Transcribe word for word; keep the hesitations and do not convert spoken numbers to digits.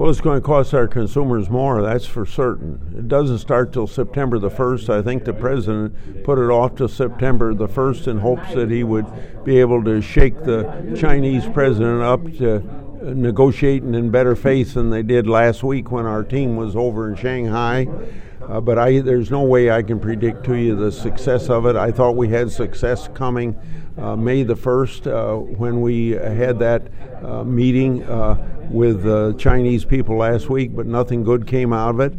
Well, it's going to cost our consumers more, that's for certain. It doesn't start till September the first. I think the president put it off to September the first in hopes that he would be able to shake the Chinese president up to negotiating in better faith than they did last week when our team was over in Shanghai. Uh, but I, there's no way I can predict to you the success of it. I thought we had success coming uh, May the first uh, when we had that uh, meeting uh, with the Chinese people last week, but nothing good came out of it.